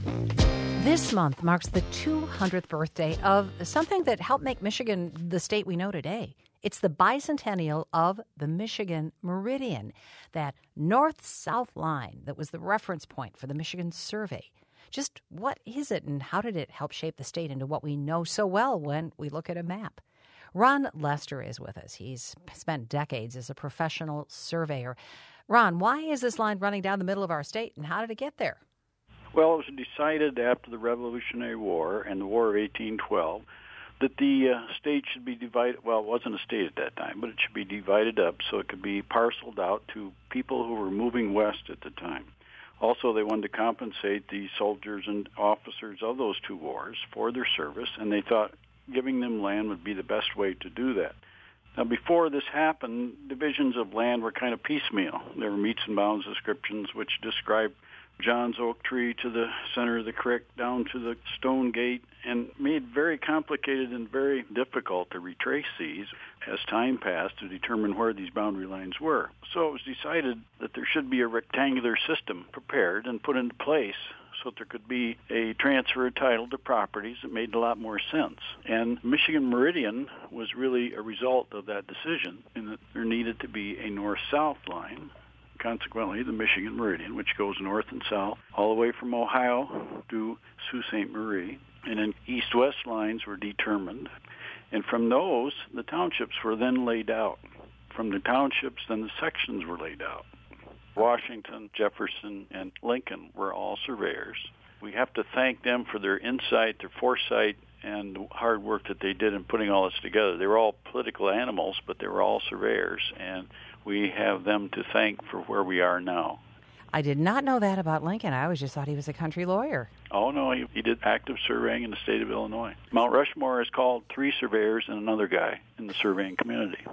This month marks the 200th birthday of something that helped make Michigan the state we know today. It's the bicentennial of the Michigan Meridian, that north-south line that was the reference point for the Michigan survey. Just what is it, and how did it help shape the state into what we know so well when we look at a map? Ron Lester is with us. He's spent decades as a professional surveyor. Ron, why is this line running down the middle of our state, and how did it get there? Well, it was decided after the Revolutionary War and the War of 1812 that the state should be divided. Well, it wasn't a state at that time, but it should be divided up so it could be parceled out to people who were moving west at the time. Also, they wanted to compensate the soldiers and officers of those two wars for their service, and they thought giving them land would be the best way to do that. Now, before this happened, divisions of land were kind of piecemeal. There were metes and bounds descriptions which described John's oak tree to the center of the creek down to the stone gate, and made very complicated and very difficult to retrace these as time passed to determine where these boundary lines were. So it was decided that there should be a rectangular system prepared and put into place so that there could be a transfer of title to properties that made a lot more sense. And Michigan Meridian was really a result of that decision, in that there needed to be a north-south line. Consequently, the Michigan Meridian, which goes north and south, all the way from Ohio to Sault Ste. Marie. And then east-west lines were determined. And from those, the townships were then laid out. From the townships, then the sections were laid out. Washington, Jefferson, and Lincoln were all surveyors. We have to thank them for their insight, their foresight, and the hard work that they did in putting all this together. They were all political animals, but they were all surveyors, and we have them to thank for where we are now. I did not know that about Lincoln. I always just thought he was a country lawyer. Oh, no, he did active surveying in the state of Illinois. Mount Rushmore is called 3 surveyors and another guy in the surveying community.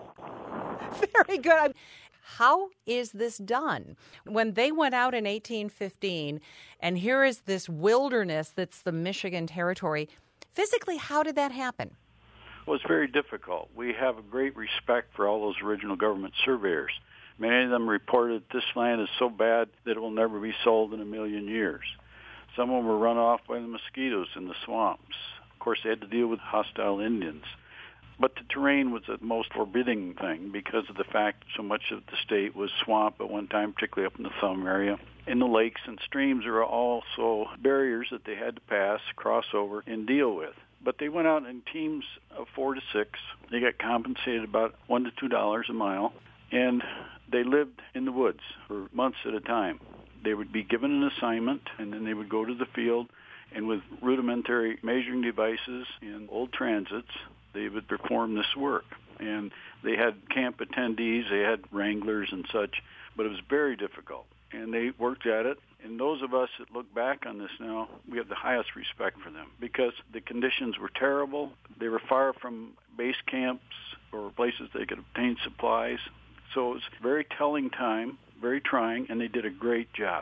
Very good. How is this done? When they went out in 1815, and here is this wilderness that's the Michigan Territory, physically, how did that happen? Well, it's very difficult. We have a great respect for all those original government surveyors. Many of them reported this land is so bad that it will never be sold in a million years. Some of them were run off by the mosquitoes in the swamps. Of course, they had to deal with hostile Indians. But the terrain was the most forbidding thing because of the fact so much of the state was swamp at one time, particularly up in the Thumb area. And the lakes and streams are also barriers that they had to pass, cross over, and deal with. But they went out in teams of 4 to 6. They got compensated about $1 to $2 a mile, and they lived in the woods for months at a time. They would be given an assignment, and then they would go to the field, and with rudimentary measuring devices and old transits, they would perform this work. And they had camp attendees, they had wranglers and such, but it was very difficult. And they worked at it. And those of us that look back on this now, we have the highest respect for them because the conditions were terrible. They were far from base camps or places they could obtain supplies. So it was a very telling time, very trying, and they did a great job.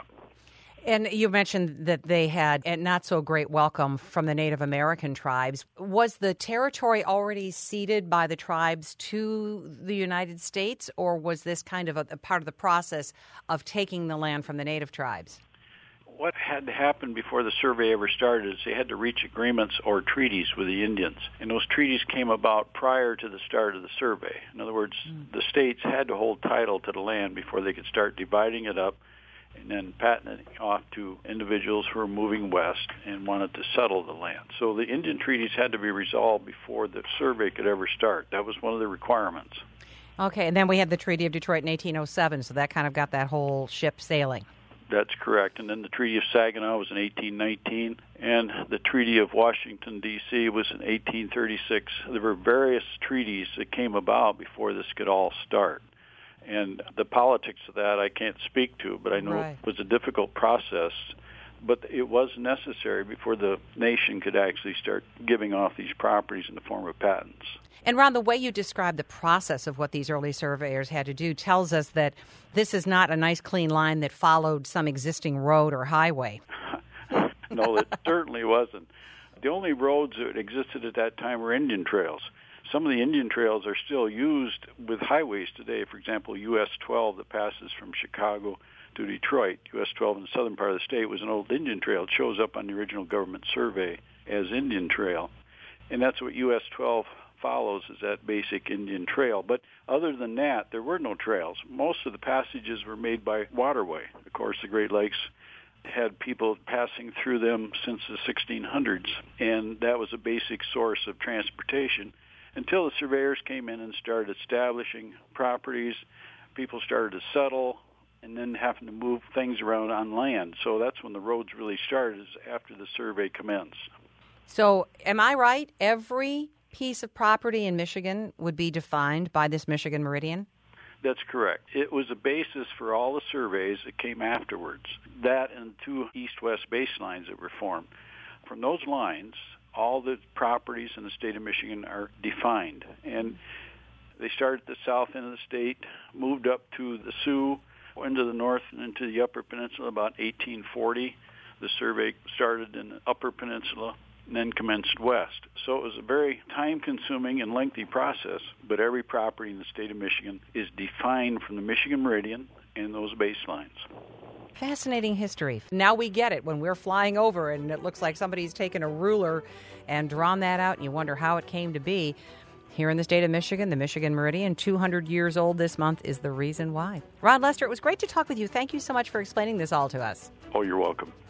And you mentioned that they had a not-so-great welcome from the Native American tribes. Was the territory already ceded by the tribes to the United States, or was this kind of a part of the process of taking the land from the Native tribes? What had to happen before the survey ever started is they had to reach agreements or treaties with the Indians. And those treaties came about prior to the start of the survey. In other words, the states had to hold title to the land before they could start dividing it up and then patenting it off to individuals who were moving west and wanted to settle the land. So the Indian treaties had to be resolved before the survey could ever start. That was one of the requirements. Okay, and then we had the Treaty of Detroit in 1807, so that kind of got that whole ship sailing. That's correct. And then the Treaty of Saginaw was in 1819, and the Treaty of Washington, D.C. was in 1836. There were various treaties that came about before this could all start. And the politics of that I can't speak to, but I know It was a difficult process. But it was necessary before the nation could actually start giving off these properties in the form of patents. And Ron, the way you describe the process of what these early surveyors had to do tells us that this is not a nice, clean line that followed some existing road or highway. No, it certainly wasn't. The only roads that existed at that time were Indian trails. Some of the Indian trails are still used with highways today. For example, US 12 that passes from Chicago to Detroit. US 12 in the southern part of the state was an old Indian trail. It shows up on the original government survey as Indian Trail. And that's what US 12 follows, is that basic Indian Trail. But other than that, there were no trails. Most of the passages were made by waterway. Of course, the Great Lakes had people passing through them since the 1600s, and that was a basic source of transportation until the surveyors came in and started establishing properties. People started to settle and then having to move things around on land. So that's when the roads really started, is after the survey commenced. So am I right? Every piece of property in Michigan would be defined by this Michigan Meridian? That's correct. It was a basis for all the surveys that came afterwards. That and 2 east-west baselines that were formed. From those lines, all the properties in the state of Michigan are defined. And they started at the south end of the state, moved up to the Sioux, into the north and into the Upper Peninsula about 1840. The survey started in the Upper Peninsula and then commenced west. So it was a very time-consuming and lengthy process, but every property in the state of Michigan is defined from the Michigan Meridian and those baselines. Fascinating history. Now we get it when we're flying over and it looks like somebody's taken a ruler and drawn that out and you wonder how it came to be. Here in the state of Michigan, the Michigan Meridian, 200 years old this month, is the reason why. Ron Lester, it was great to talk with you. Thank you so much for explaining this all to us. Oh, you're welcome.